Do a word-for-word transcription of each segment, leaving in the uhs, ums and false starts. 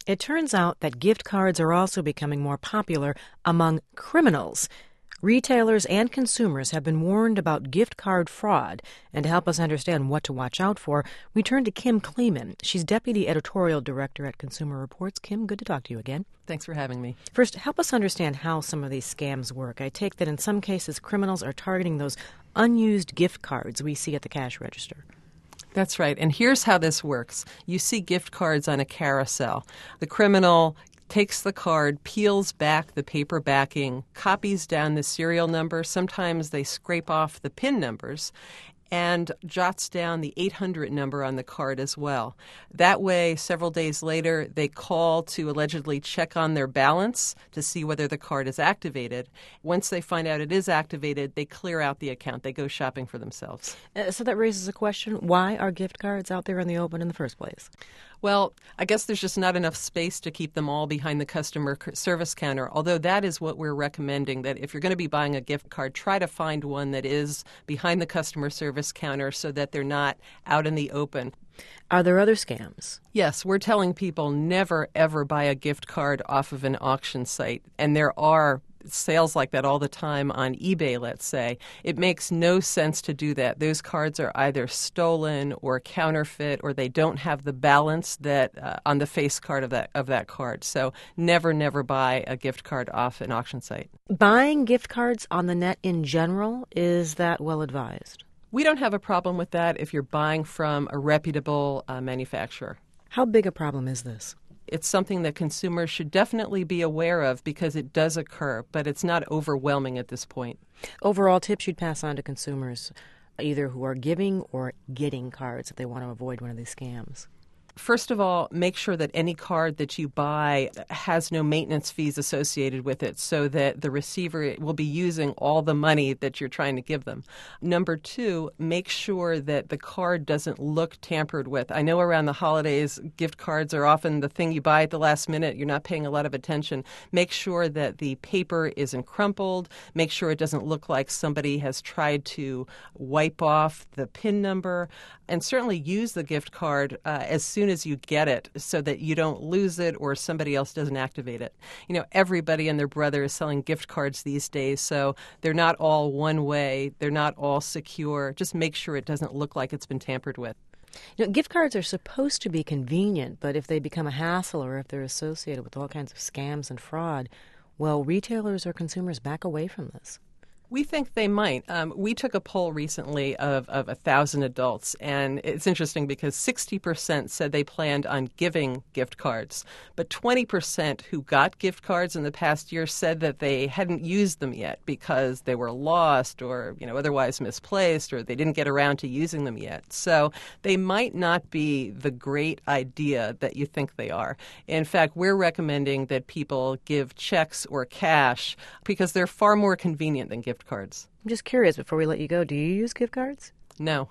It turns out that gift cards are also becoming more popular among criminals. Retailers and consumers have been warned about gift card fraud, and to help us understand what to watch out for, we turn to Kim Kleeman. She's Deputy Editorial Director at Consumer Reports. Kim, good to talk to you again. Thanks for having me. First, help us understand how some of these scams work. I take that in some cases criminals are targeting those unused gift cards we see at the cash register. That's right. And here's how this works. You see gift cards on a carousel. The criminal takes the card, peels back the paper backing, copies down the serial number. Sometimes they scrape off the PIN numbers and jots down the eight hundred number on the card as well. That way, several days later, they call to allegedly check on their balance to see whether the card is activated. Once they find out it is activated, they clear out the account. They go shopping for themselves. Uh, so that raises a question. Why are gift cards out there in the open in the first place? Well, I guess there's just not enough space to keep them all behind the customer service counter, although that is what we're recommending, that if you're going to be buying a gift card, try to find one that is behind the customer service counter so that they're not out in the open. Are there other scams? Yes, we're telling people never, ever buy a gift card off of an auction site, and there are sales like that all the time on eBay, let's say. It makes no sense to do that. Those cards are either stolen or counterfeit, or they don't have the balance that uh, on the face card of that of that card. So never, never buy a gift card off an auction site. Buying gift cards on the net in general, is that well advised? We don't have a problem with that if you're buying from a reputable uh, manufacturer. How big a problem is this? It's something that consumers should definitely be aware of because it does occur, but it's not overwhelming at this point. Overall tips you'd pass on to consumers, either who are giving or getting cards if they want to avoid one of these scams? First of all, make sure that any card that you buy has no maintenance fees associated with it so that the receiver will be using all the money that you're trying to give them. Number two, make sure that the card doesn't look tampered with. I know around the holidays, gift cards are often the thing you buy at the last minute. You're not paying a lot of attention. Make sure that the paper isn't crumpled. Make sure it doesn't look like somebody has tried to wipe off the PIN number. And certainly use the gift card uh, as soon as you get it so that you don't lose it or somebody else doesn't activate it. You know, everybody and their brother is selling gift cards these days, so they're not all one way. They're not all secure. Just make sure it doesn't look like it's been tampered with. You know, gift cards are supposed to be convenient, but if they become a hassle or if they're associated with all kinds of scams and fraud, well, retailers or consumers back away from this. We think they might. Um, we took a poll recently of, of one thousand adults, and it's interesting because sixty percent said they planned on giving gift cards, but twenty percent who got gift cards in the past year said that they hadn't used them yet because they were lost or, you know, otherwise misplaced, or they didn't get around to using them yet. So they might not be the great idea that you think they are. In fact, we're recommending that people give checks or cash because they're far more convenient than gift cards. I'm just curious, before we let you go, do you use gift cards? No.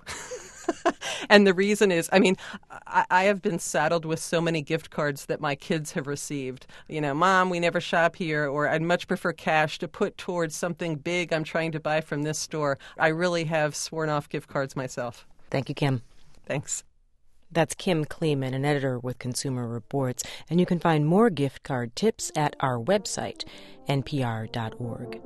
And the reason is, I mean, I, I have been saddled with so many gift cards that my kids have received. You know, Mom, we never shop here, or I'd much prefer cash to put towards something big I'm trying to buy from this store. I really have sworn off gift cards myself. Thank you, Kim. Thanks. That's Kim Kleeman, an editor with Consumer Reports, and you can find more gift card tips at our website, N P R dot org.